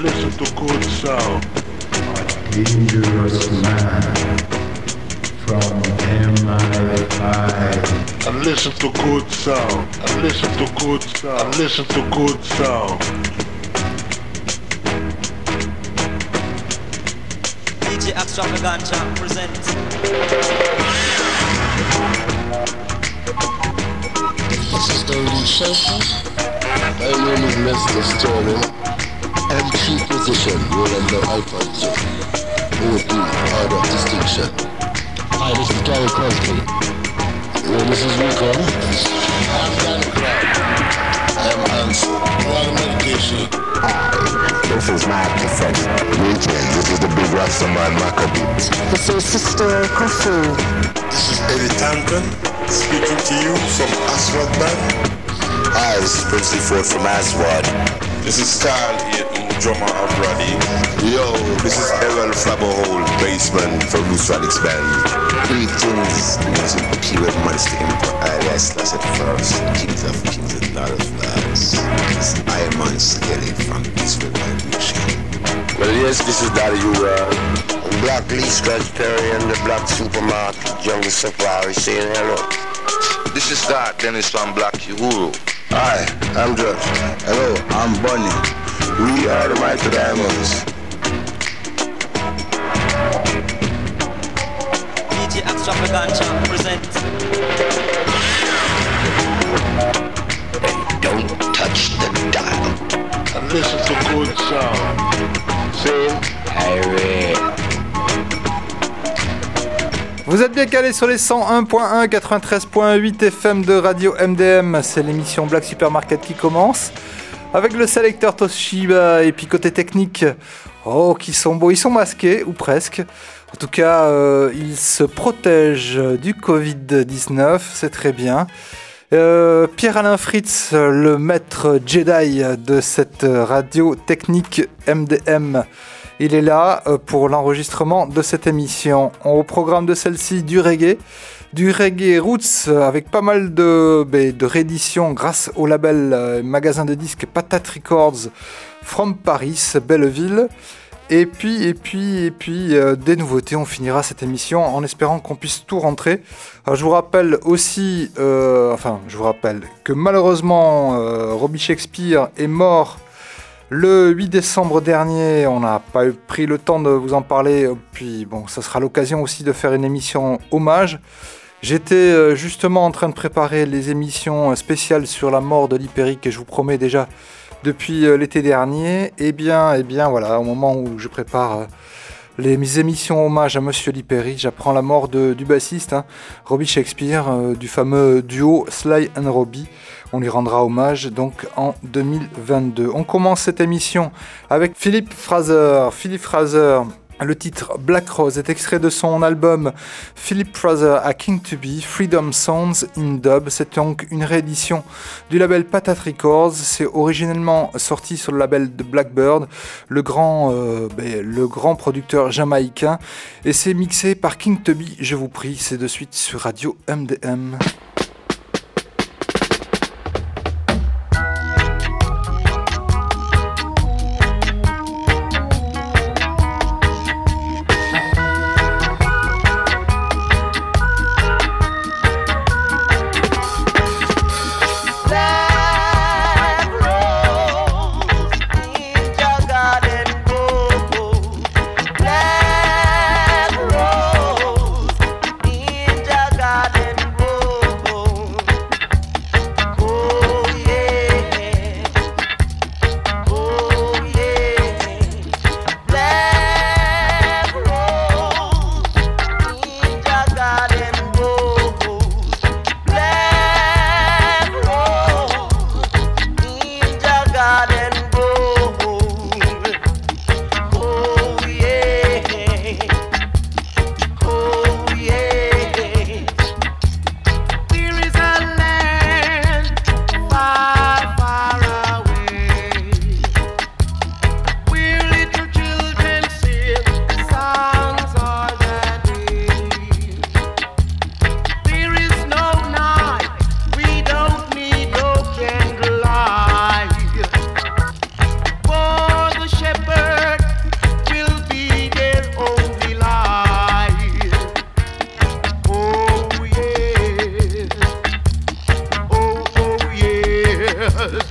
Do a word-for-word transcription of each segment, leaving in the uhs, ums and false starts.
listen to good sound. Dangerous man from M I five. And listen to good sound. And listen to good sound. And listen to good sound. D J Extravaganza presents. This is the Lucifer. My name is Mister Sterling. M P position, rolling the iPod. O D, order of distinction. Hi, this is Gary Crosby. Well, this is Rico. I'm Danny Clark. I'm Hans. All the medication. Hi, this is my professor. Greetings, this is the big Rastaman Maccabee. This is Sister Kofu. This is Eddie Tanton, speaking to you from Aswad Band. Hi, this is Princely Ford from Aswad. This is Carl Eaton, drummer of Roddy. Yo, this is Errol Flabberhole, bassman from Loose Radix Band. Greetings, this is Pure Monster Empire. Yes, that's it first. Kings of Kings and Lord of Lords. This is Iron Man Skelly from Israel Vibration. Well, yes, this is Daddy U-World. Black Lee Scratch Perry and the Black Supermarket, Jungle Safari saying hello. This is Scott Dennis from Black Uhuru. Hi, I'm Josh. Hello, I'm Bunny. We are the Mighty Diamonds. D J Extravaganza presents. And don't touch the dial. And listen to good sound. Sing, Harry. Vous êtes bien calés sur les cent un point un, quatre-vingt-treize point huit F M de Radio M D M. C'est l'émission Black Supermarket qui commence. Avec le sélecteur Toshiba et puis côté technique, oh, qui sont beaux, ils sont masqués, ou presque. En tout cas, euh, ils se protègent du covid dix-neuf, c'est très bien. Euh, Pierre-Alain Fritz, le maître Jedi de cette radio technique M D M, il est là pour l'enregistrement de cette émission. Au programme de celle-ci, du reggae, du reggae roots avec pas mal de, de rééditions grâce au label euh, magasin de disques Patate Records from Paris, Belleville. Et puis, et puis, et puis euh, des nouveautés. On finira cette émission en espérant qu'on puisse tout rentrer. Alors, je vous rappelle aussi, euh, enfin, je vous rappelle que malheureusement, euh, Robbie Shakespeare est mort le huit décembre dernier. On n'a pas eu, pris le temps de vous en parler. Puis, bon, ça sera l'occasion aussi de faire une émission hommage. J'étais euh, justement en train de préparer les émissions spéciales sur la mort de Lipéric, que je vous promets déjà depuis euh, l'été dernier. Et bien, et bien voilà, au moment où je prépare euh, les, mes émissions hommage à Monsieur Lipéric, j'apprends la mort de, du bassiste, hein, Robbie Shakespeare, euh, du fameux duo Sly and Robbie. On lui rendra hommage donc en deux mille vingt-deux. On commence cette émission avec Philip Fraser. Philip Fraser, le titre Black Rose est extrait de son album Philip Fraser A King to Be, Freedom Sounds in Dub. C'est donc une réédition du label Patate Records. C'est originellement sorti sur le label de Blackbird, le grand, euh, ben, le grand producteur jamaïcain. Et c'est mixé par King to Be, je vous prie. C'est de suite sur Radio M D M. Garden, world.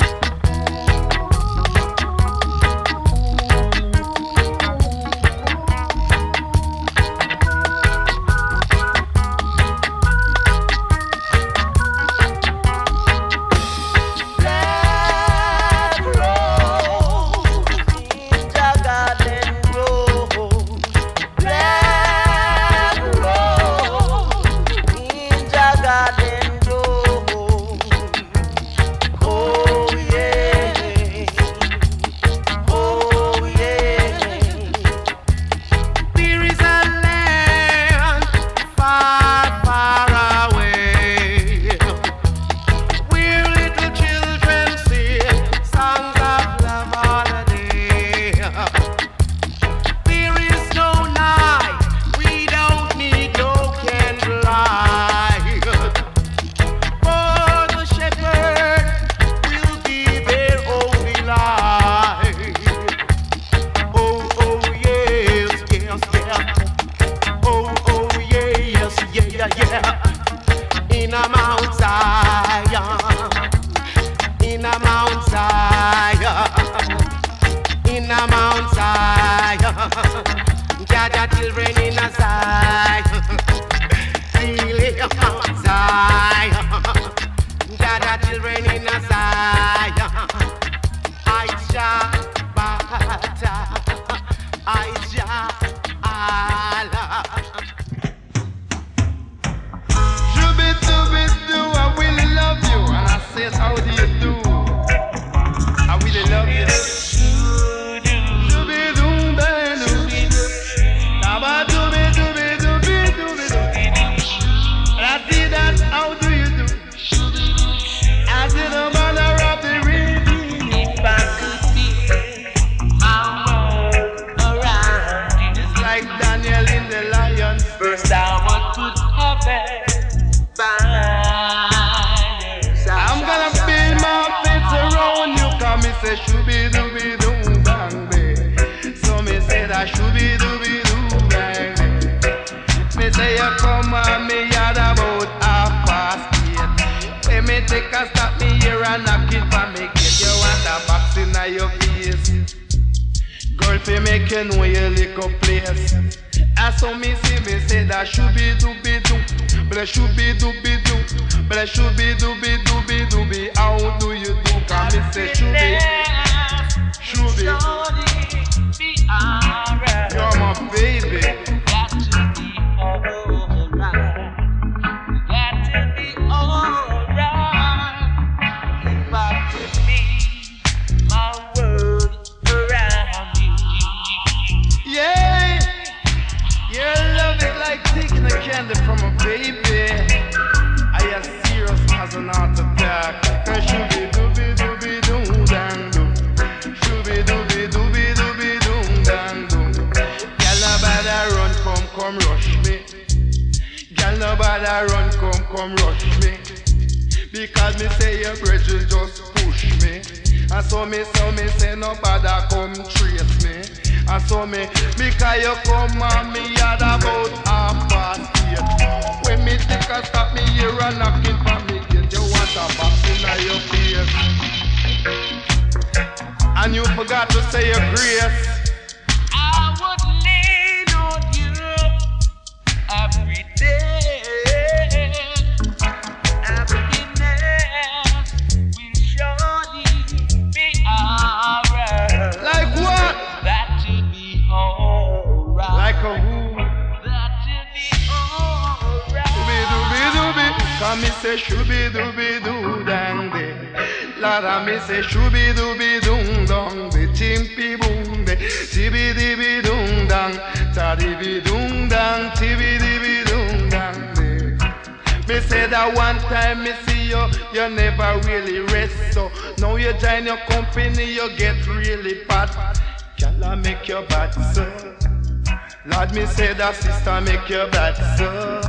Sister, make your bad so.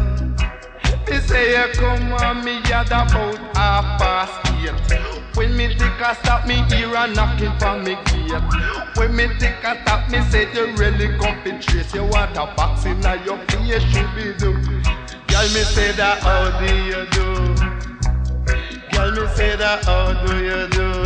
Me say you come on me at about half past eight. When me think I stop me here and knocking for me gate. When me think I stop me say you really come to trace. You want a box in your face, should be do. Girl me say that how do you do? Girl me say that how do you do?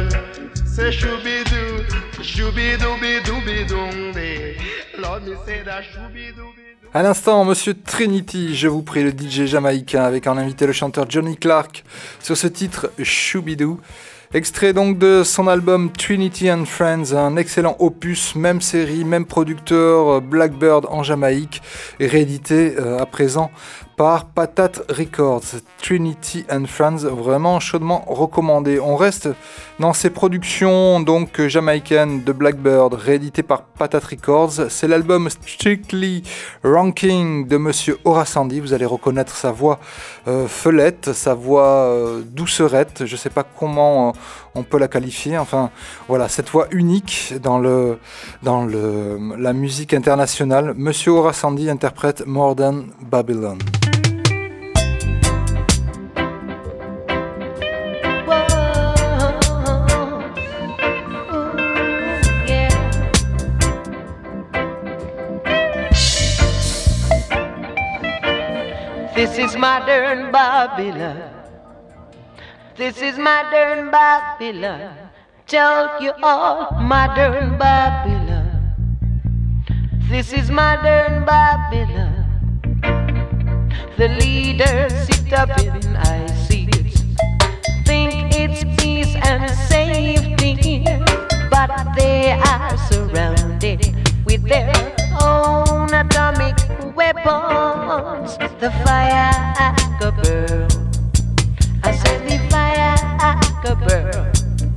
Say shooby-doo, shooby-dooby-dooby-doom-day. Lord, me say that shooby-dooby. À l'instant, Monsieur Trinity, je vous prie, le D J jamaïcain, avec en invité le chanteur Johnny Clark sur ce titre Shooby-Doo. Extrait donc de son album Trinity and Friends, un excellent opus, même série, même producteur, Blackbird en Jamaïque, et réédité euh, à présent par Patate Records. Trinity and Friends, vraiment chaudement recommandé. On reste dans ces productions donc jamaïcaines de Blackbird, réédité par Patate Records. C'est l'album Strictly Ranking de Monsieur Horace Andy. Vous allez reconnaître sa voix euh, felette, sa voix euh, doucerette. Je ne sais pas comment euh, on peut la qualifier. Enfin, voilà, cette voix unique dans le dans le la musique internationale. Monsieur Horace Andy interprète More Than Babylon. This is modern Babylon. This is modern Babylon. Tell you all, modern Babylon. This is modern Babylon. The leaders sit up in high seats, think it's peace and safety, but they are surrounded with their own atomic weapons. The fire could burn. I said the fire could burn.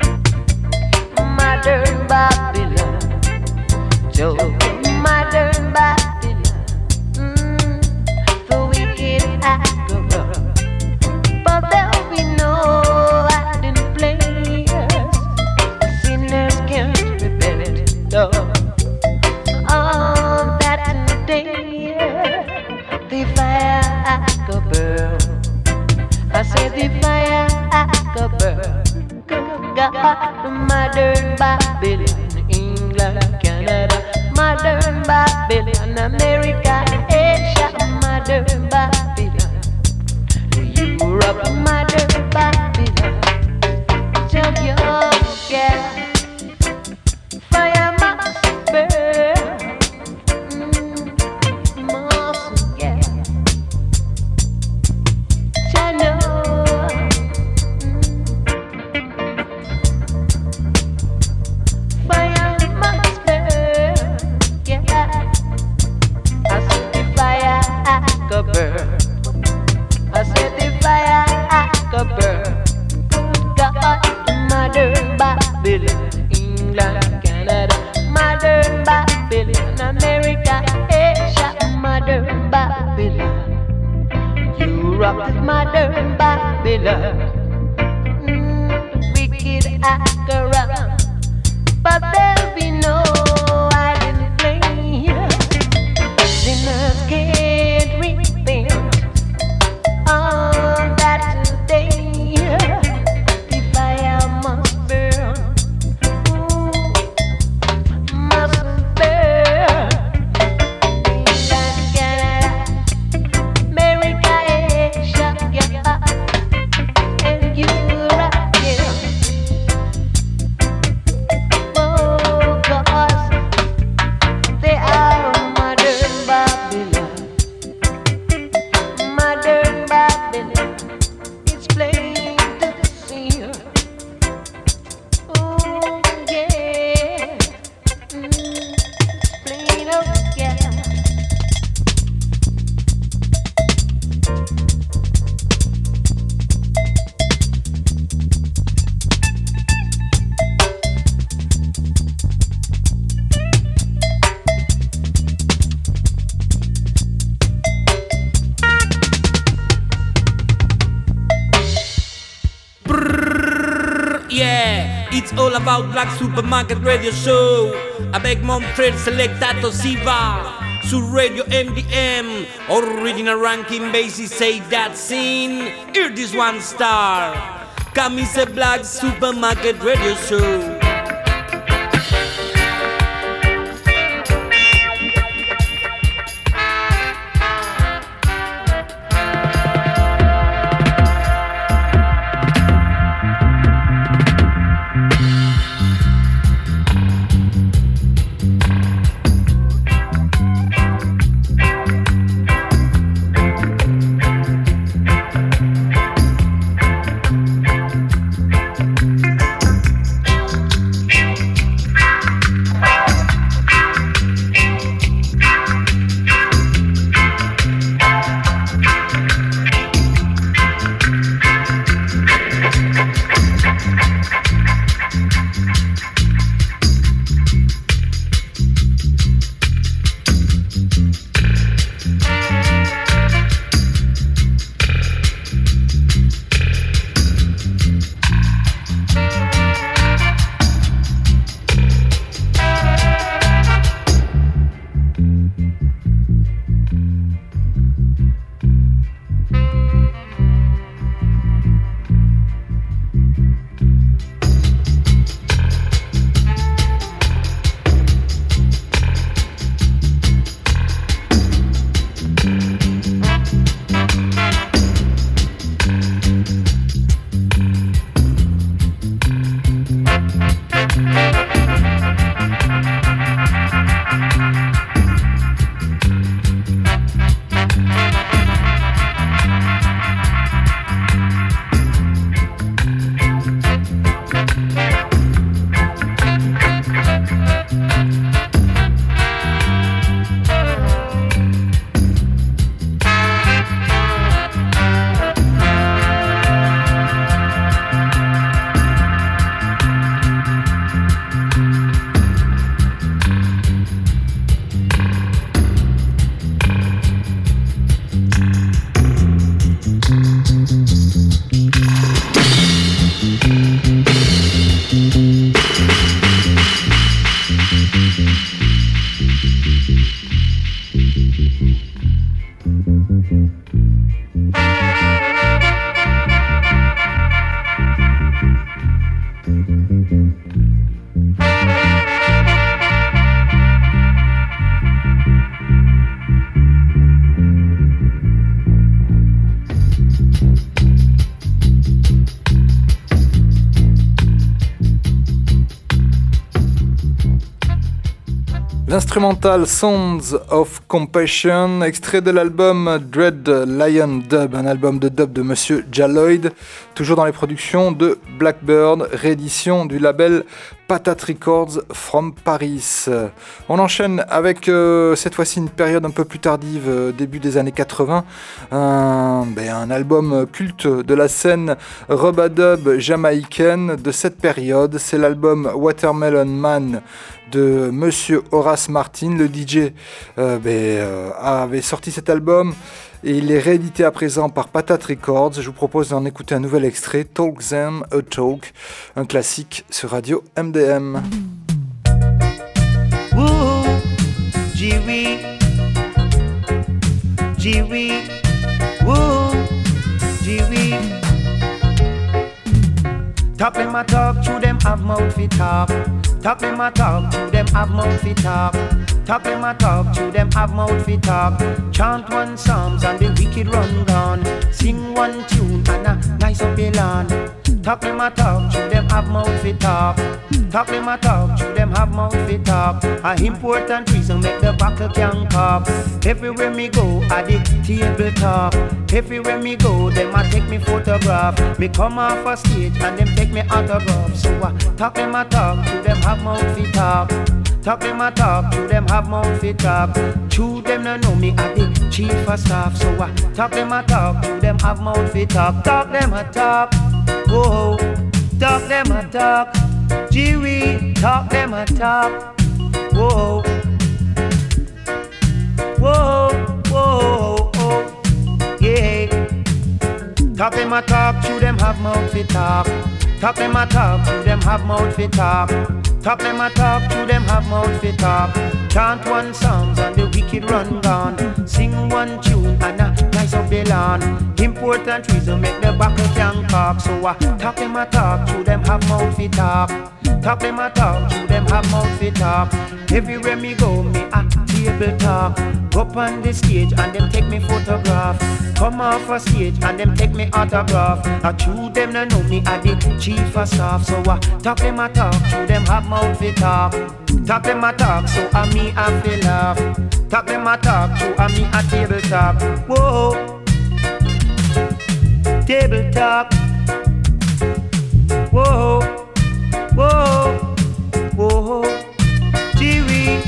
Modern Babylon, Joe, modern Babylon. Mm, the wicked could burn, but there'll be no hiding place. The sinners can't repent. No. On that day, the fire could burn. I said the fire could burn. God, modern Babylon, England, Canada, modern Babylon, America, Asia, modern Babylon, Europe, modern Babylon. Tell you, yeah, fire must burn. Mm, must, yeah. Tell you. I said the fire could burn. God, modern Babylon, England, Canada, modern Babylon, America, Asia, modern Babylon, Europe, modern Babylon. Mm, wicked act around, but there'll be no hiding place. Sinners can't repent. On that day, the fire must burn, ooh, must burn. England, Canada, America, Asia, yeah, and Europe, yeah. Oh, 'cause they are modern Babylon. Modern Babylon, it's plain to see. Oh yeah, mm, plain, oh yeah. Yeah, it's all about Black Supermarket Radio Show. Avec mon frère Selectato Siva sur Radio M D M. Original ranking basis say that scene. Hear this one star. Come is a Black Supermarket Radio Show. L'instrumental Sounds of Compassion, extrait de l'album Dread Lion Dub, un album de dub de Monsieur Jaloid, toujours dans les productions de Blackbird, réédition du label Patate Records from Paris. On enchaîne avec euh, cette fois-ci une période un peu plus tardive, euh, début des années quatre-vingts, un, ben, un album culte de la scène rub-a-dub jamaïcaine de cette période, c'est l'album Watermelon Man de Monsieur Horace Martin. Le D J euh, ben, euh, avait sorti cet album et il est réédité à présent par Patate Records. Je vous propose d'en écouter un nouvel extrait, Talk Them a Talk, un classique sur Radio M D M. Woo, G-Wee, G-Wee, woo, G-Wee. Talk them a talk, to them have mouth fi talk. Talk them a talk, to them have mouth fi talk. Talk them a talk, to them have mouth fi talk. Chant one psalms and the wicked run gone. Sing one tune and a nice up a lawn. Talk them a talk, to them have mouth fi talk. Talk them a talk, to them have mouth fi talk. A important reason make the buckle can pop. Everywhere me go, I the table talk. Everywhere me go, them a take me photograph. Me come off a stage and them take me autograph. So uh, talk them a talk, to them have mouth fi talk. Talk them a talk, to them have mouth fi talk. To them no know me at the chief of staff. So uh, talk them a talk, to them have mouth fi talk. Talk them a talk, whoa. Talk them a talk, G-Wee. Talk them a talk, whoa. Whoa, whoa, whoa, yeah. Talk them a talk, to them have mouth fi talk. Talk them a talk, to them have mouth fi talk. Talk them a talk, to them have mouth fi talk. Chant one songs and the wicked run gone. Sing one tune and a nice up the lawn. Important reason make the buckle can cock. So uh, talk them a talk, to them have mouth fi talk. Talk them a talk, to them have mouth fi talk. Everywhere me go, me a table talk. Up on the stage and them take me photograph. Come off a stage and them take me autograph. I chew them no know me a the chief of staff. So uh, talk them a talk, to them have mouth fi talk. Talk them a talk, so a me a fi laugh. Talk them a talk, so a me a table talk. Whoa, table talk. Whoa, whoa, whoa, G-Wee.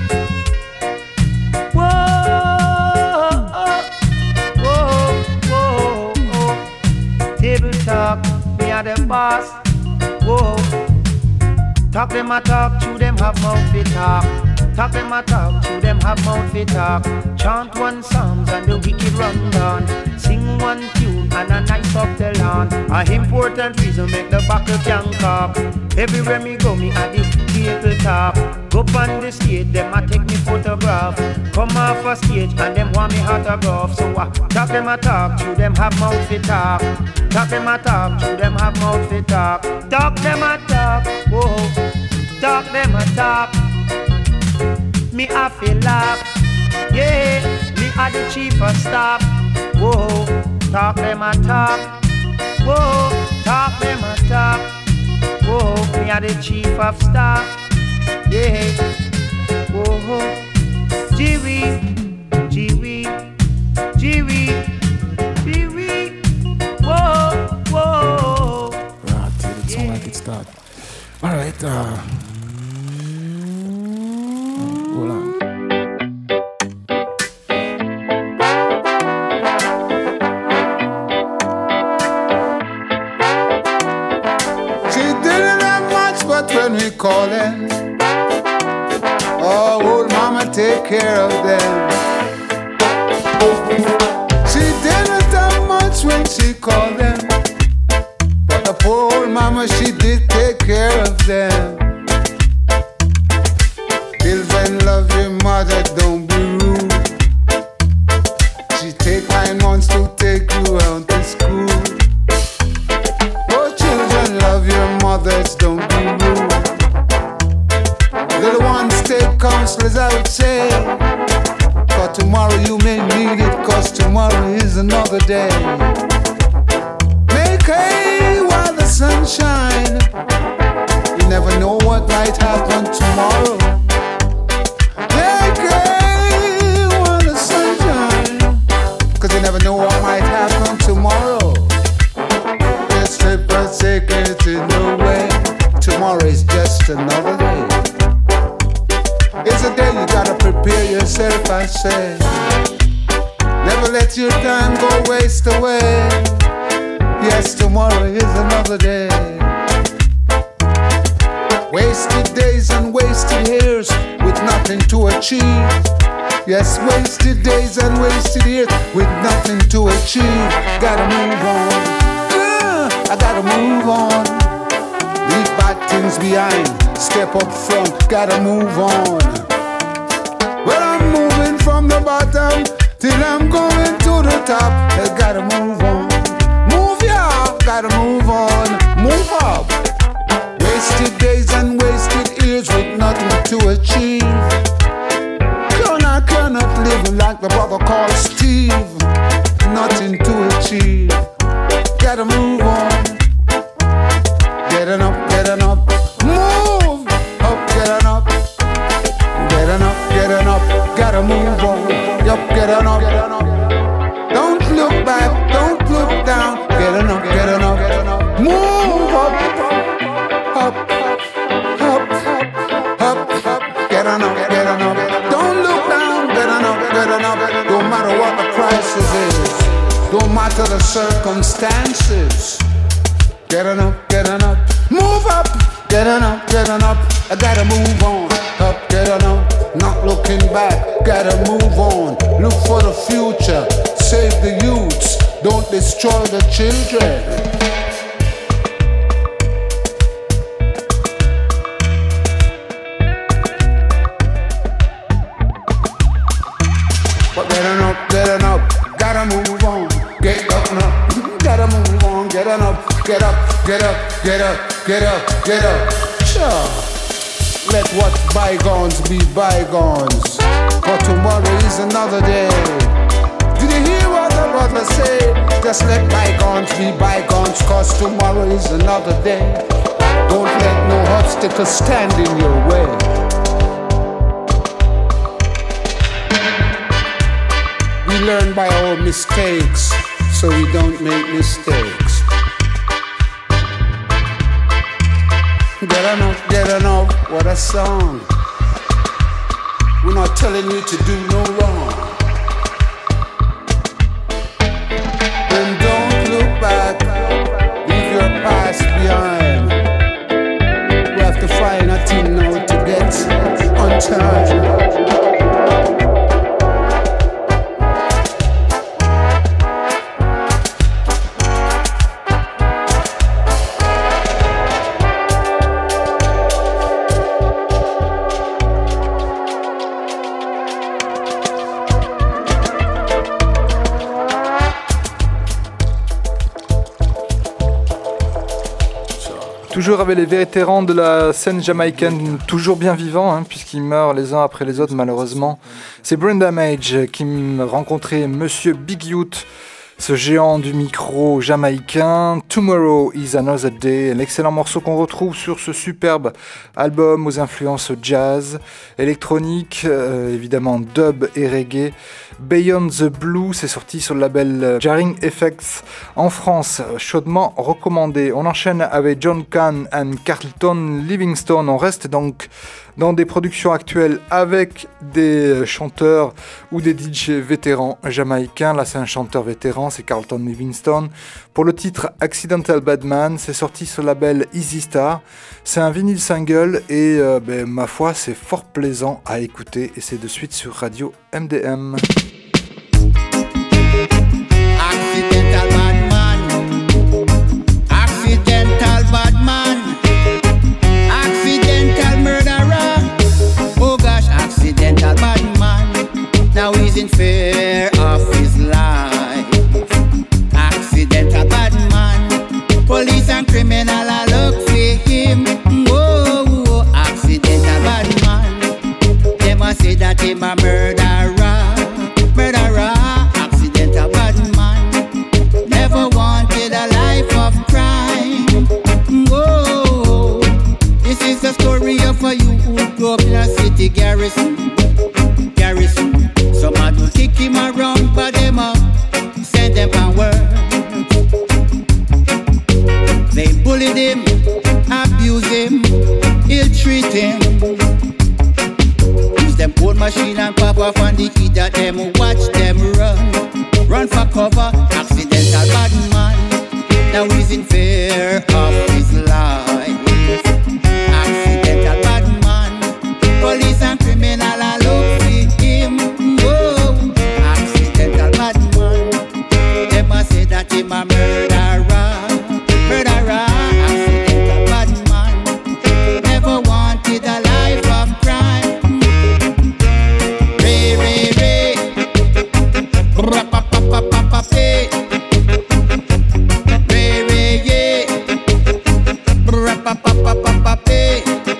Talk, me a the boss. Whoa. Talk them a talk, to them have mouth fi talk. Talk them a talk, to them have mouth fi talk. Chant one psalms and the wicked run down. Sing one tune and a nice up the lawn. A important reason make the buckle can cock. Everywhere me go, me a the table top. Go on the stage, them a take me photograph. Come off a stage and them want me autograph. So uh, talk them a talk, to them have mouth fi talk. Talk them a talk, to them have mouth fi talk. Talk them a talk, whoa. Talk them a talk. Me a fi laugh, yeah. Me a the chief of staff, whoa. Talk them a talk, whoa. Talk them a talk, whoa. Me a the chief of staff, yeah. Whoa. G-Wee, G-Wee, G-Wee, G-Wee. Whoa, whoa. Right, till the song like it start. All right, uh, hold on. She didn't have much, but when we call her, oh, old mama take care of them. She didn't have much when she called them, but the poor old mama, she did take care of them. Children, love your mother, don't be rude. She take nine months to take you out to school. Oh, children, love your mothers, don't be rude. Little ones take counselors, I would say. For tomorrow you may need it, cause tomorrow is another day. Make hay while the sun shines. You never know what might happen tomorrow. getting away. Tomorrow is just another day. It's a day you gotta prepare yourself, I say. Never let your time go waste away. Yes, tomorrow is another day. Wasted days and wasted years with nothing to achieve. Yes, wasted days and wasted years with nothing to achieve. Gotta move on. Uh, I gotta move on. Leave bad things behind. Step up front. Gotta move on. Well, I'm moving from the bottom till I'm going to the top. I gotta move on. Move, yeah. Gotta move on. Move up. Wasted days and wasted years with nothing to achieve. I cannot live like the brother called Steve. Nothing to achieve. Gotta move on. Getting up, getting up. Move up, getting up. Getting up, getting up. Gotta move on. Yup, getting up. Don't look back, don't look down. Getting up, getting up. Move up. Up, up, up, up. Getting up, getting up. Don't look no matter what the crisis is, don't matter the circumstances. Getting up, getting up, move up, getting up, getting up. I gotta move on, up, getting up, not looking back. Gotta move on, look for the future, save the youths, don't destroy the children. Getting up, getting up, gotta move on. Get up now, gotta move on. Getting up, get up, get up, get up, get up, get up. Sure, let what bygones be bygones. For tomorrow is another day. Did you hear what the brother said? Just let bygones be bygones, cause tomorrow is another day. Don't let no obstacle stand in your way. We learn by our mistakes, so we don't make mistakes. Get enough, get enough, what a song. We're not telling you to do no wrong. Then don't look back, leave your past behind. We have to find a thing now to get on time. Toujours avec les vétérans de la scène jamaïcaine, toujours bien vivants, hein, puisqu'ils meurent les uns après les autres malheureusement. C'est Brain Damage qui me rencontrait Monsieur Big Youth, ce géant du micro jamaïcain. Tomorrow is Another Day, l'excellent morceau qu'on retrouve sur ce superbe album aux influences jazz, électronique, euh, évidemment dub et reggae. Beyond the Blue, c'est sorti sur le label Jarring Effects en France, chaudement recommandé. On enchaîne avec John Kahn and Carlton Livingstone. On reste donc dans des productions actuelles avec des chanteurs ou des D J vétérans jamaïcains. Là, c'est un chanteur vétéran, c'est Carlton Livingstone. Pour le titre Accidental Badman, c'est sorti sur le label Easy Star. C'est un vinyle single et euh, ben, ma foi, c'est fort plaisant à écouter et c'est de suite sur Radio M D M. Accidental Badman, Accidental Badman, Accidental Murderer. Oh gosh, Accidental Badman. Now he's in fear of his life. Accidental Badman, police and criminal are look for him. Whoa, Accidental Badman. They must say that him a murderer, murderer. Accidental Badman, never wanted a life of crime. Whoa, this is the story of a youth who grew up in a city garrison. Garrison, some man will kick him around, but them up, send them on work. They bullied him, thing. Use them old machine and pop off on the heat that them watch them run. Run for cover, accidental bad man. Now he's in fear of his life. Accidental bad man. Police and criminal are look for him. Whoa. Accidental bad man. Them a say that him a murderer. Murderer. Accidental bad man. Never wanted a life of crime. Ray, ray, ray. Ra-pa-pa-pa-pa-pa-pay. Ray, ray, yeah. Ra-pa-pa-pa-pa-pa-pay.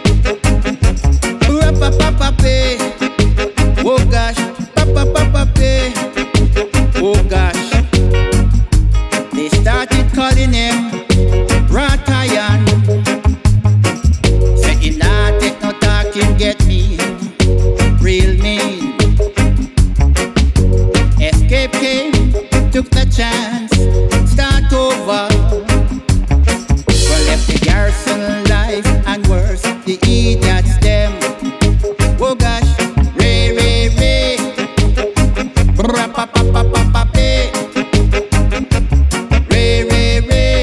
Ra-pa-pa-pa-pay. Oh gosh, pa-pa-pa-pa-pay. Oh gosh. They started calling him Ratayan. Say him not take no talk, him get me real mean. Escape came, took the chance, start over. Well, left the garrison life and worse, the idiots them. Oh gosh, ray, ray, ray. Ra-pa-pa-pa-pa-pa-pay. Ray, ray, ray.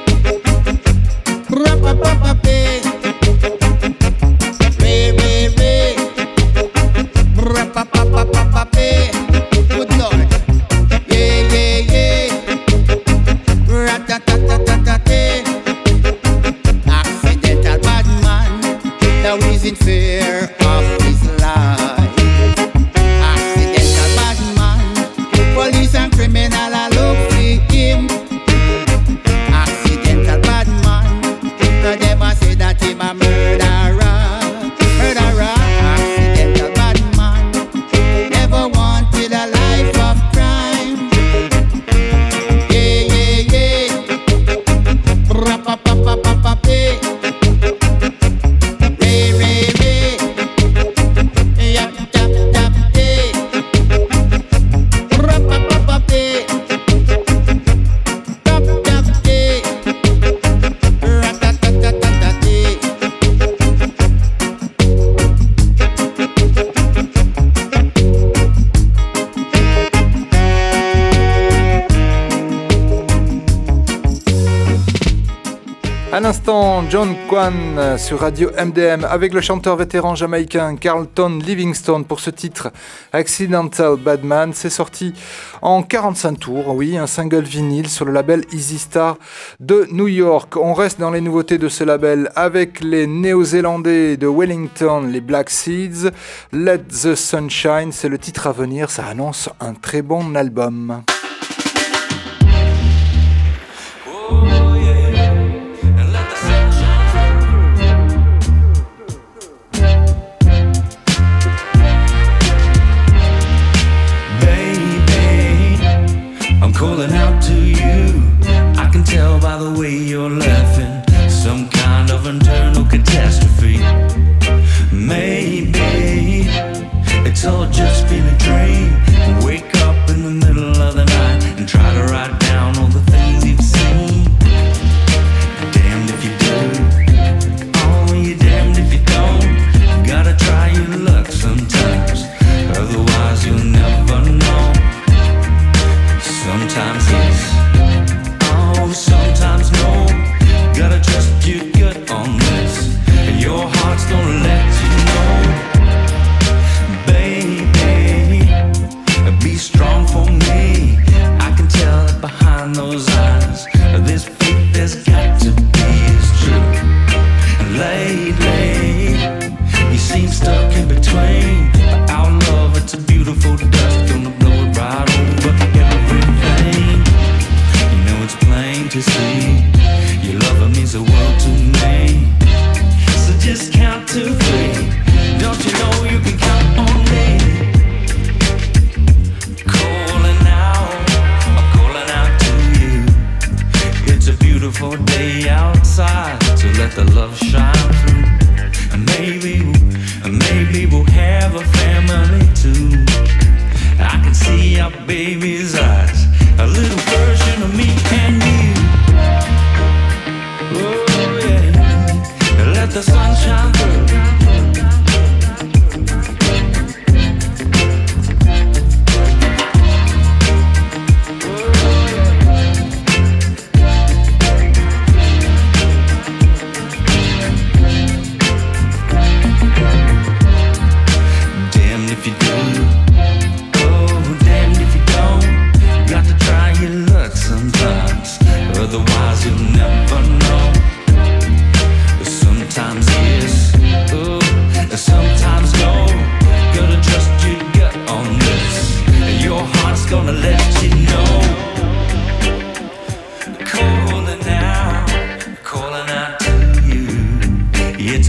Ra-pa-pa-pa-pay. Ray, ray, ray. Ra-pa-pa-pa-pa-pay. Good Lord. Yeah, yeah, yeah. Ra-ta-ta-ta-ta-ta-tay. Accidental bad man. Now he's in fear of his life. Accidental bad man. Police and criminal are look for him. Accidental bad man. Now them a say that him a murderer. Murderer. Accidental bad man. Never wanted a life of crime. Yeah, yeah, yeah. Ra-pa-pa-pa-pa-pa-pay. Ray, ray, ray. Yap, tap, tap, hey. Ra-pa-pa-pa-pay. Tap, tap, hey. Ra-ta-ta-ta-ta-ta-tay. À l'instant, John Quan sur Radio M D M avec le chanteur vétéran jamaïcain Carlton Livingstone pour ce titre Accidental Bad Man. C'est sorti en quarante-cinq tours, oui, un single vinyle sur le label Easy Star de New York. On reste dans les nouveautés de ce label avec les Néo-Zélandais de Wellington, les Black Seeds. Let the Sunshine, c'est le titre à venir, ça annonce un très bon album. Calling out to you, I can tell by the way you're laughing, some kind of internal catastrophe. Maybe it's all just been a dream. Wake up in the middle of the night and try to write down all the things you've seen. Damned if you do, oh, you're damned if you don't. Gotta try your luck sometimes, otherwise you'll never know. Sometimes yes, oh, sometimes no. Gotta trust your gut on this, and your heart's gonna let you know. Baby, be strong.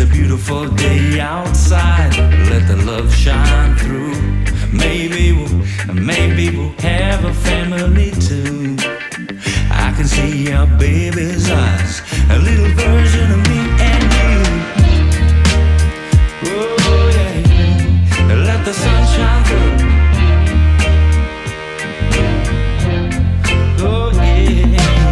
a beautiful day outside. Let the love shine through. Maybe we'll, maybe we'll have a family too. I can see your baby's eyes, a little version of me and you. Oh yeah, let the sun shine through. Oh yeah,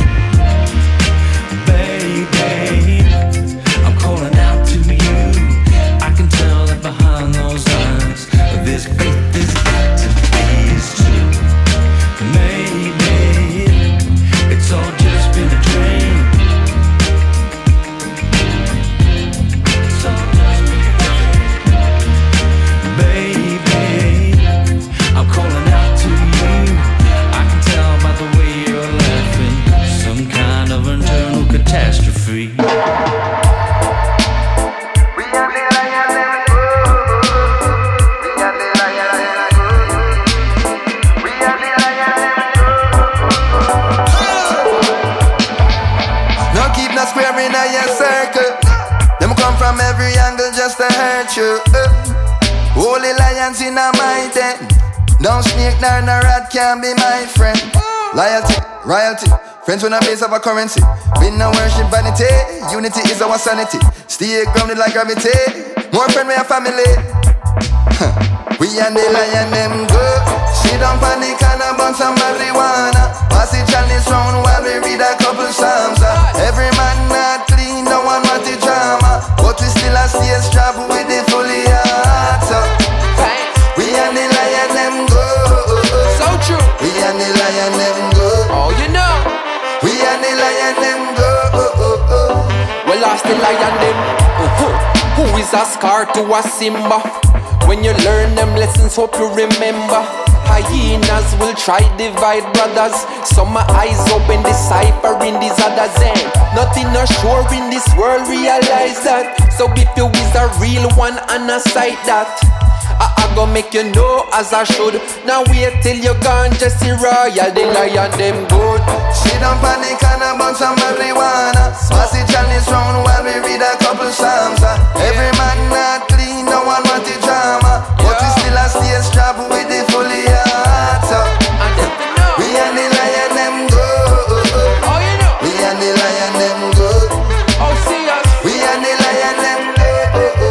baby, I'm calling out to you. I can tell that behind those eyes, this faith has got to be is true. Maybe it's all just been a dream. It's all just been a dream. Baby, I'm calling out to you. I can tell by the way you're laughing, some kind of internal catastrophe. In a your circle, them come from every angle just to hurt you. Uh, holy lions in a my den. No snake nor no rat can be my friend. Loyalty, royalty, friends with a base of a currency. We no worship vanity, unity is our sanity. Stay grounded like gravity. More friend we a family. Huh. We and the lion them good. Sit down on the corner, burn some marijuana. Pass the chalice round while we read a couple psalms. uh. Every man not clean, no one want the drama, but we still a stay strapped with the fully heart. So we and the lion them good. So true. We and the lion them good. Oh, you know. We and the lion them good. Well, lost the lion them. Uh-huh. Who is a scar to a Simba? When you learn them lessons, hope you remember. Hyenas will try divide brothers. Some my eyes open, decipher in these others. And nothing no sure in this world, realize that. So if you is a real one and a sight that, I, I go make you know as I should. Now wait till you gone, Jesse Royal, the lion them good. Sit down on the corner, burn some marijuana. Pass the chalice round while we read a couple psalms. uh. Every man not clean, no one want the drama, but we still a stay strapped with the fully heart. So we and the lion them good. Oh, you know. We and the lion them good. Oh, see us. We and the lion them good.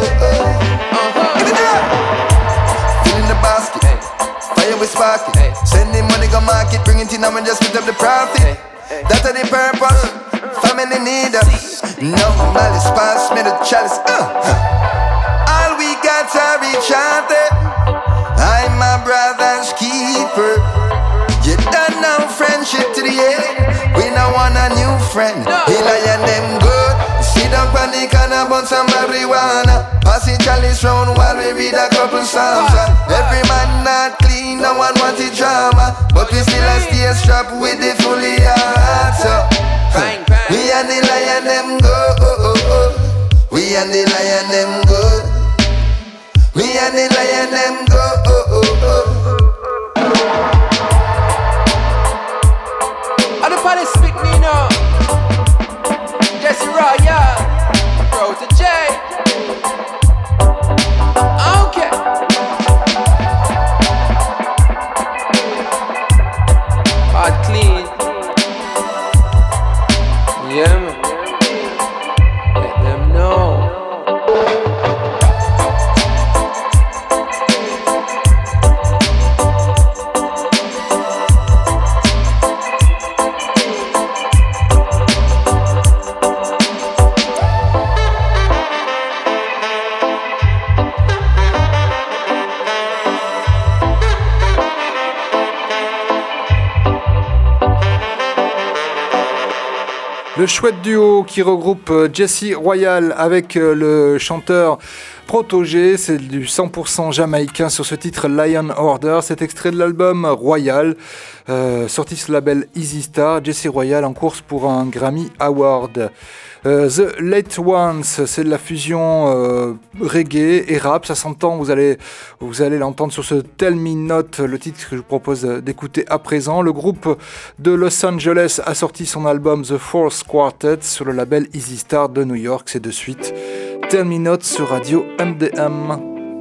Uh-huh. Give it up. Fill in the basket. Hey. Fire with sparking. Hey. Send the money go market. Bring it in and we just split up the profit. Hey. Hey. That's the purpose. Family need us. No malice pass me the chalice. Uh. All we got to reach out there. I'm my brother's keeper. You done now friendship to the end. We don't want a new friend. He lion them good. Sit down on the corner, burn some marijuana. Pass the chalice round while we read a couple psalms. Every man not clean, no one want the drama, but we still a stay strapped with the fully heart. So we and the lion them good. We and the lion them good. We and the lion them go. And the party speak me now. Jesse Royal, Bro to J. Okay. Hard clean. Yeah, man. Let them know. Le chouette duo qui regroupe Jesse Royal avec le chanteur Proto-G, c'est du cent pour cent jamaïcain sur ce titre Lion Order. C'est extrait de l'album Royal, euh, sorti sur le label Easy Star. Jesse Royal en course pour un Grammy Award. Euh, The Late Ones, c'est de la fusion euh, reggae et rap, ça s'entend, vous allez, vous allez l'entendre sur ce Tell Me Not, le titre que je vous propose d'écouter à présent. Le groupe de Los Angeles a sorti son album The Force Quartet sur le label Easy Star de New York. C'est de suite Tell Me Not sur Radio M D M.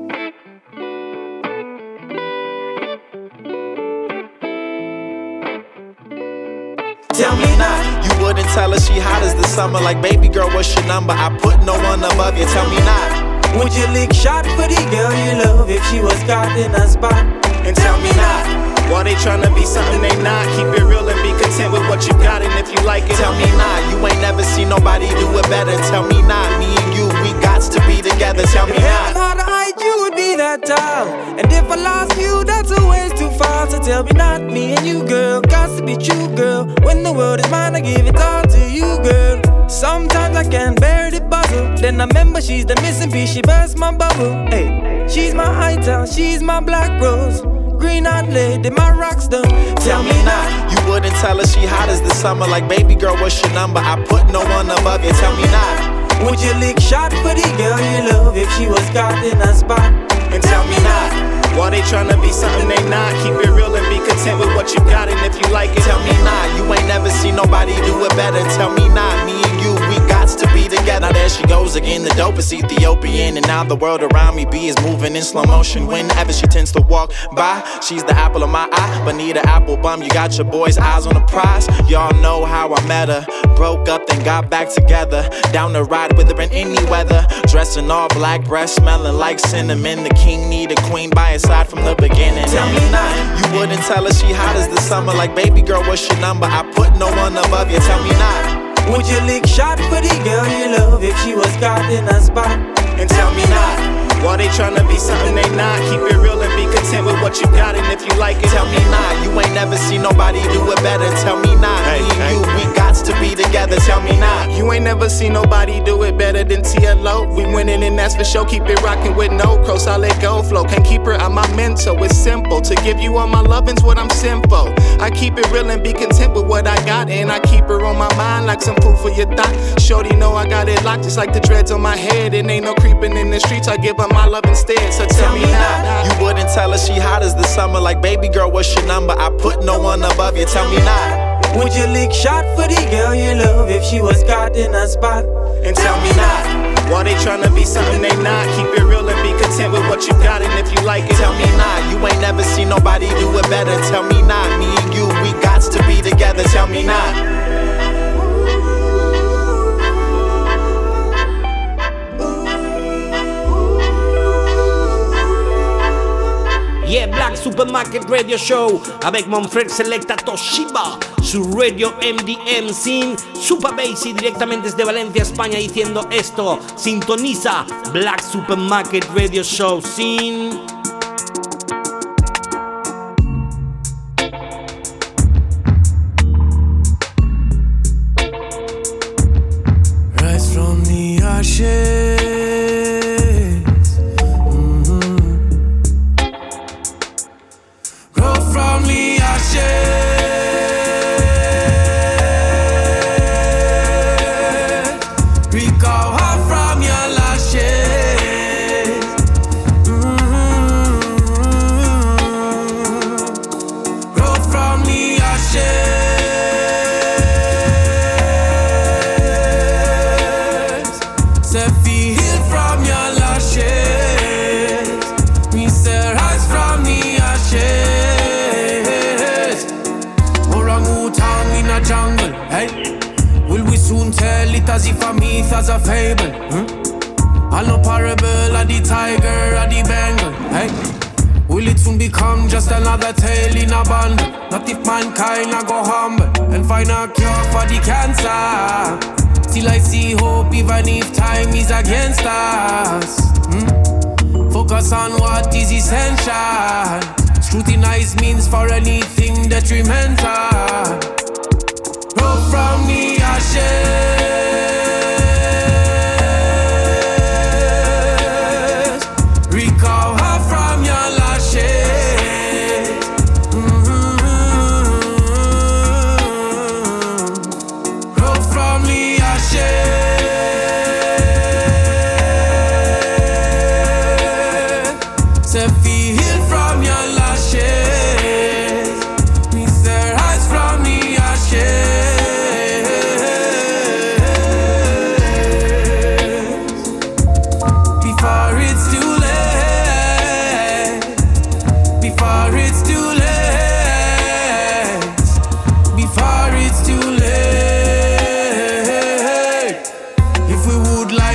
Tell me not, you wouldn't tell her she hot as the summer. Like, baby girl, what's your number? I put no one above you. Tell me not, would you lick shot for the girl you love if she was caught in a spot? And tell me not, why they tryna be something they not? Keep it real and be content with what you got. And if you like it, tell me not, you ain't never seen nobody do it better. Tell me not, me and you, we got to be together. Tell me not, how to hide you would be that tall. And if I lost you, that's a ways too far. So tell me not, me and you, girl, got to be true, girl. When the world is mine, I give it all to you, girl. Sometimes I can't bear the puzzle. Then I remember she's the missing piece, she burst my bubble. Hey, she's my hightown, she's my black rose. Green eyed lady, my rock star. Tell me not, you wouldn't tell her she hot as the summer. Like, baby girl, what's your number? I put no one above you. Tell me not, would you lick shot for the girl you love if she was caught in a spot? And tell me not, why they tryna be something they not? Keep it real and be content with what you got. And if you like it, tell me not, you ain't never seen nobody do it better. Tell me not, me and you, we got to be together. Now there she goes again, the dopest Ethiopian. And now the world around me be is moving in slow motion. Whenever she tends to walk by, she's the apple of my eye. But need an apple bum, you got your boy's eyes on the prize. Y'all know how I met her, broke up then got back together. Down the ride with her in any weather, dressing all black, breath smelling like cinnamon. The king need a queen by his side from the beginning. Tell me not, you wouldn't tell her she hot as the summer. Like, baby girl, what's your number? I put no one above you. Tell me not, would you lick shot for the girl you love if she was caught in a spot? And tell me not, why they tryna be something they not? Keep it real and be content with what you got. And if you like it, tell me not, you ain't never seen nobody do it better. Tell me not, hey, me and hey. you, we got to be together. Tell me not, you ain't never seen nobody do it better than T L O. We winning and that's for sure. Keep it rocking with no cross, I let go flow. Can't keep her out my mental, it's simple. To give you all my lovin's what I'm simple. I keep it real and be content with what I got. And I keep her on my mind like some food for your thought. Shorty know I got it locked just like the dreads on my head. And ain't no creeping in the streets, I give her my love instead. So tell me not, you wouldn't tell her she hot as the summer. Like, baby girl, what's your number? I put no one above you. Tell me not, would you lick shot for the girl you love if she was caught in a spot? And tell me not, why they tryna be something they not? Keep it real and be content with what you got. And if you like it, tell me not, you ain't never seen nobody do it better. Tell me not, me and you, we got to be together. Tell me not. Yeah, Black Supermarket Radio Show avec mon frère Selecta Toshiba, su Radio M D M sin Super Bassy directamente desde Valencia, España, diciendo esto. Sintoniza Black Supermarket Radio Show sin... Rise from the ashes. As if a myth, as a fable, hmm? All no parable of the tiger or the Bengal, hey? Will it soon become just another tale in a bundle? Not if mankind a go humble and find a cure for the cancer. Still I see hope even if time is against us, hmm? Focus on what is essential. Scrutinize means for anything detrimental. Grow from the ashes. Rise from the ashes.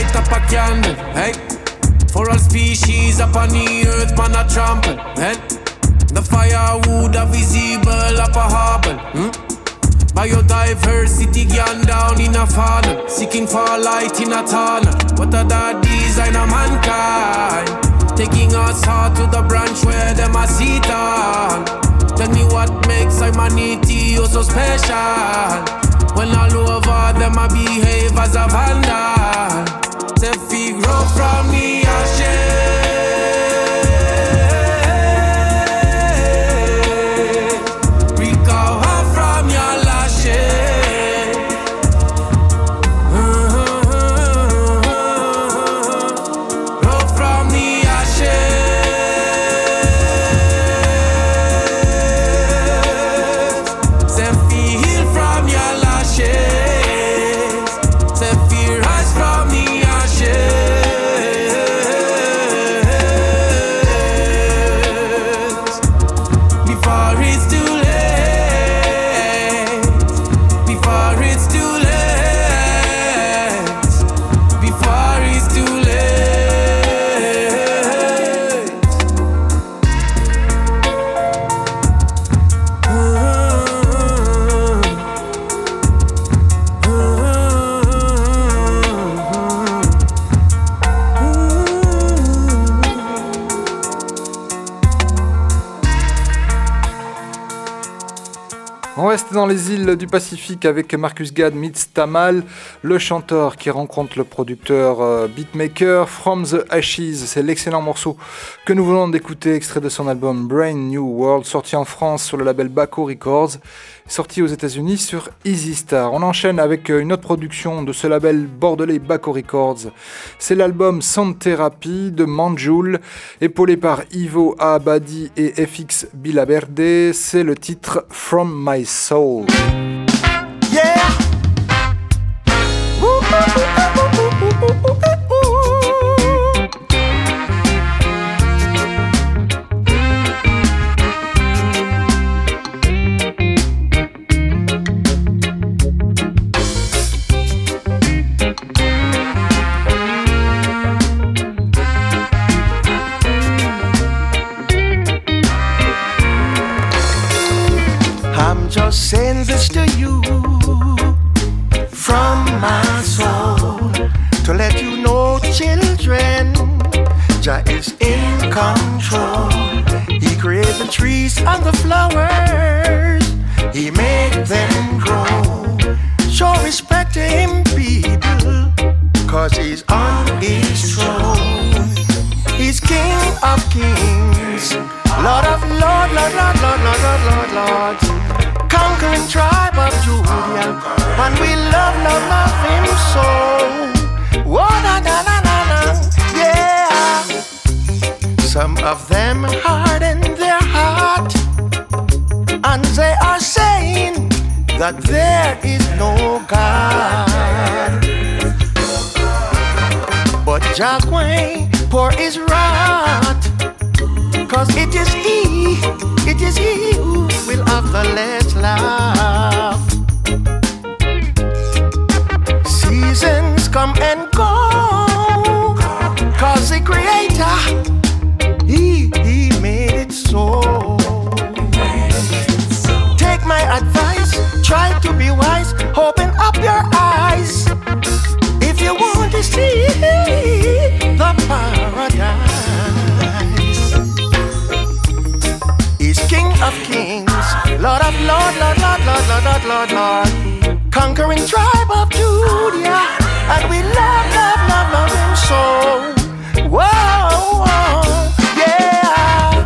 light up a candle, hey. For all species upon the earth, man a trample, hey. The firewood are visible up a harbor, hmm? Biodiversity gone down in a funnel, seeking for light in a tunnel. What are the design of mankind? Taking us out to the branch where them a sit on. Tell me what makes humanity oh so special. When all over them a behave as a vandal. Say fi grow from the ashes. Recover from your lashes. Grow from the ashes. Say fi heal from your lashes. Say fi rise from the ashes. Before it's too late. Before it's too late. Before it's too late. On reste dans les îles du Pacifique avec Marcus Gad meets Tamal, le chanteur qui rencontre le producteur euh, beatmaker From the Ashes. C'est l'excellent morceau que nous venons d'écouter, extrait de son album Brain New World, sorti en France sur le label Baco Records, sorti aux États-Unis sur Easy Star. On enchaîne avec une autre production de ce label bordelais Baco Records. C'est l'album Sound Therapy de Manjoul, épaulé par Ivo Abadi et F X Bilaberde. C'est le titre From My Soul. Yeah. Woo, woo, woo, woo, woo, woo, woo, woo. I'm just saying this to you from my soul to let you know, children, Jah is in control. He created the trees and the flowers, He made them grow. Show respect to Him, people, cause He's on His throne. He's King of kings, Lord of lords, Lord, Lord, Lord, Lord, Lord, Lord, Lord. Conquering tribe of Judah, and we love, love, love Him so. Whoa, na, na, na, na, na, yeah. Some of them harden their heart, and they are saying that there is no God. But Jahweh pour His wrath, cause it is He, it is He who will have the last laugh. Seasons come and go, cause the Creator, He, He made it so. Take my advice, try to be wise, open up your eyes if you want to see the paradise. He's King of kings, Lord of lords, Lord, Lord, Lord, Lord, Lord, Lord, Lord. Conquering tribe of Judah, and we love, love, love, love Him so. Whoa, whoa, yeah.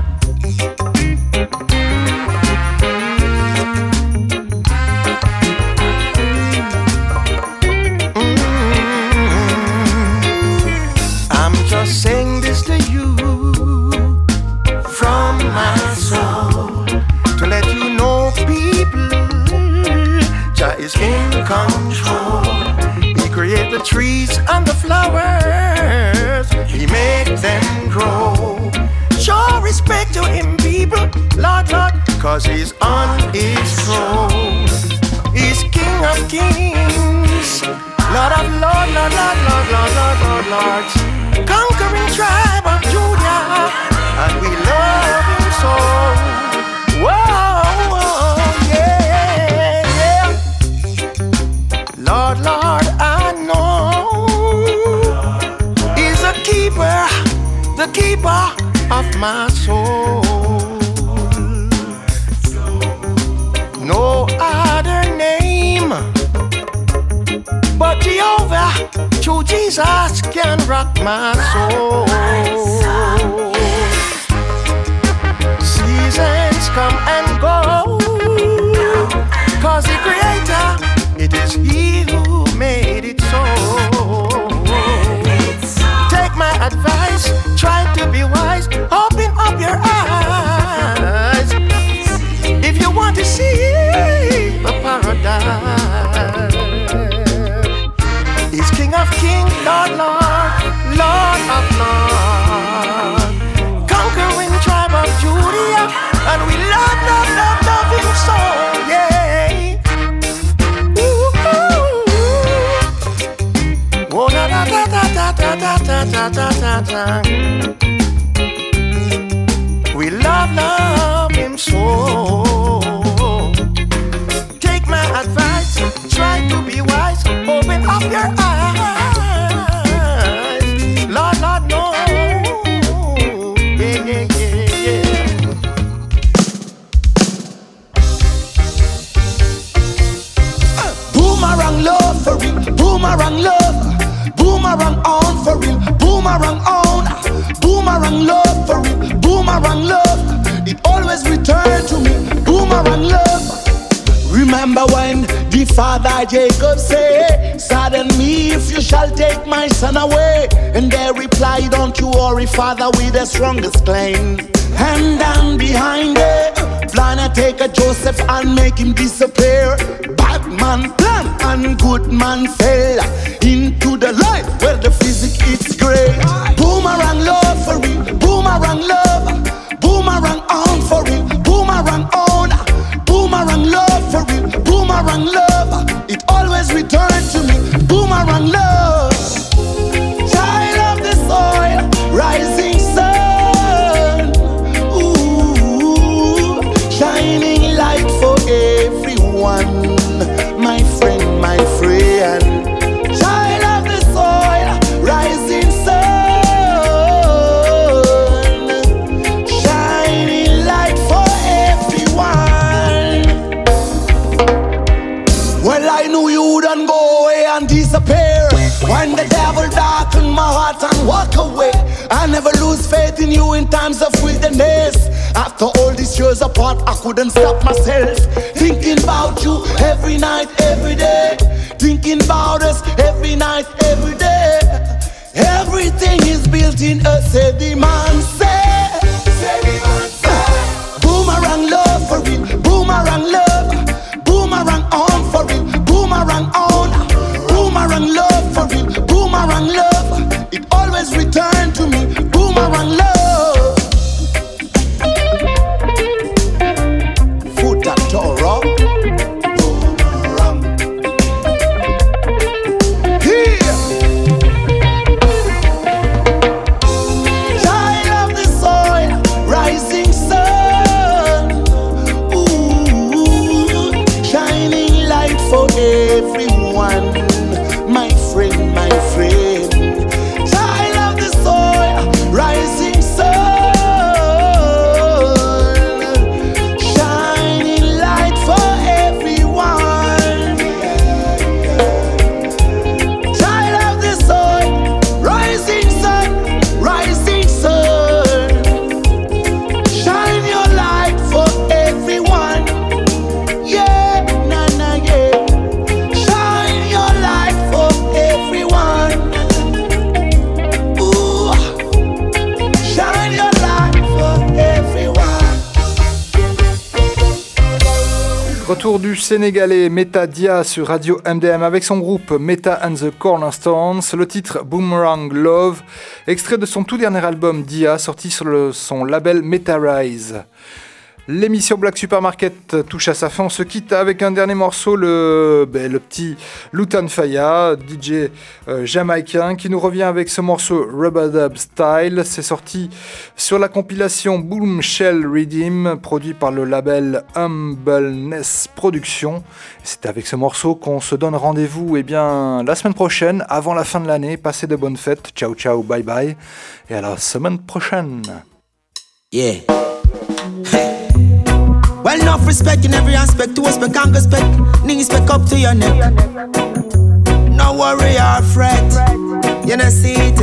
Mm-hmm. I'm just saying this to you from my soul to let you know, people, Jah is in control. He created the trees and the flowers, He made them grow. Show respect to Him, people, Lord, Lord, cause He's on His throne. He's King of kings, Lord of Lord, Lord, Lord, Lord, Lord, Lord, Lord, Lords, conquering tribe of Judah, and we love him so. Whoa, whoa, yeah, yeah. Lord, Lord, I know he's a keeper, the keeper of my soul. No other name but Jehovah, through Jesus, can rock my soul. Seasons come and go, cause the Creator, it is He who made it so. Take my advice, try to be wise, open up your eyes if you want to see a paradise. He's King of Kings, Lord, Lord, Lord of Lords, conquering tribe of Judah, and we love, love, love, love him so, yeah. Ooh, ooh. Oh, da da da da da da da da da da. We love, love him so. Take my advice, try to be wise, open up your eyes. Lord, Lord, no. Yeah, yeah, yeah, yeah. Boomerang love for real, boomerang love, boomerang on for real, boomerang on, boomerang love for real, boomerang love, it always return to me, boomerang love. Remember when the father Jacob said, sadden me if you shall take my son away, and they replied, don't you worry father, we the strongest claim. And down behind it, plan to take a Joseph and make him disappear. Bad man plan and good man fell into the life where the physics it's great. Boomerang love for real, boomerang love, boomerang on for real, boomerang on, boomerang love for real, boomerang love, it always returns to me, boomerang love. Child of the soil, rising sun, ooh, shining light for everyone, my friend, my friend. Child of the soil, rising sun, shining light for everyone. Well, I knew you wouldn't go away and disappear when the devil darkened my heart and walk away. I never lose faith in you in times of wilderness. After all these years apart, I couldn't stop myself thinking about you every night, every day. Thinking about us every night, every day. Everything is built in a sediment say. Sediment say. Boomerang love for real, boomerang love, boomerang on for real, boomerang on, boomerang love for real, boomerang love, it always return to me, boomerang love. Foot at Toro, boomerang. Here, child of the soil, rising sun, ooh, shining light for everyone, my friend, my friend. Child of the soil, rising sun, shining light for everyone. Child of the soil, rising sun, rising sun, shine your light for everyone. Yeah, na na yeah. Shine your light for everyone. Ooh, shine your light for everyone. Retour du Sénégalais Meta Dia sur Radio M D M avec son groupe Meta and the Cornerstones, le titre Boomerang Love, extrait de son tout dernier album Dia, sorti sur le, son label Meta Rise. L'émission Black Supermarket touche à sa fin. On se quitte avec un dernier morceau, le, ben, le petit Lutan Fyah, D J euh, jamaïcain, qui nous revient avec ce morceau Rub-a-Dub Style. C'est sorti sur la compilation Boom Shell Redeem, produit par le label Humbleness Productions. C'est avec ce morceau qu'on se donne rendez-vous eh bien, la semaine prochaine, avant la fin de l'année. Passez de bonnes fêtes. Ciao, ciao, bye bye. Et à la semaine prochaine. Yeah. Well, enough respect in every aspect. To respect and respect. Knees back up to your neck. No worry or fret. You know see it.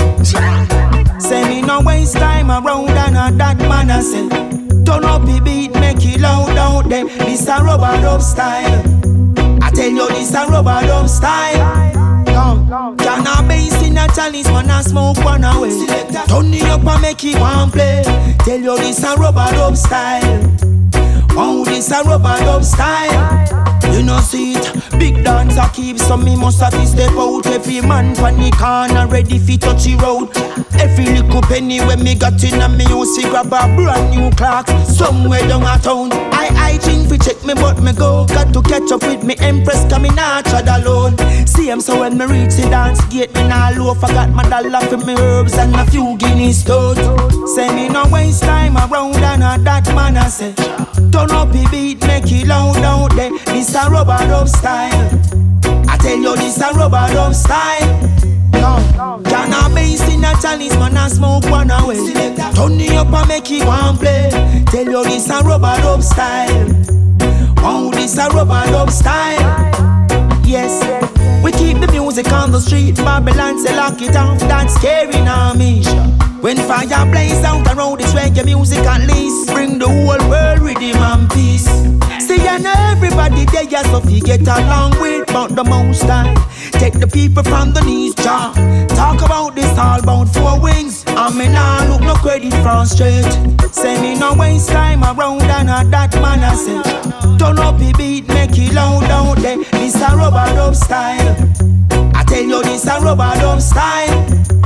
Say me no waste time around and a that man I say. Turn up the beat, make it loud out there. This a rubber dub style. I tell you this a rubber dub style. Can a bass in a chalice, man a smoke one away. Turn it up and make it one play. Tell you this a rubber dub style. Oh, this a rubber dub style. You know see it, big dancer keep so me must have to step out. Every man from the corner ready fi touch the road. Every little penny when me got in a me house fi grab a brand new clock somewhere down a town. I I think fi check me but me go. Got to catch up with me empress cause me not trod alone. See him so when me reach the dance gate me nah low. Forgot my dollar for me herbs and a few guinea stones. Say me no waste time around and a that man I say. Turn up the beat, make it loud out there. This a rubber dub style. I tell you this a rubber dub style. No, can a bass in a chalice, man a smoke one away. Turn it up and make it one play. Tell you this a rubber dub style. Oh, this a rubber dub style. Yes, we keep the music on the street. Babylon say lock it off, that's scary now me. When fire blaze out around this reggae music at least bring the whole world rhythm and peace. See and everybody there just so we get along with but the most time. Take the people from the knees, jaw. Talk about this all about four wings. I mean I look no credit from straight. Say me no waste time around and a that man I say. Turn up the beat, make it loud out there. This a rubber dub style. I tell you this a rubber dub style.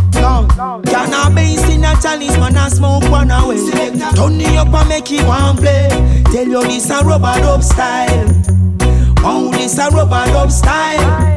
Can a bass in a chalice, man a smoke one away. Turn it up and make it one play. Tell you this a rubber dub style. Oh, this a rubber dub style.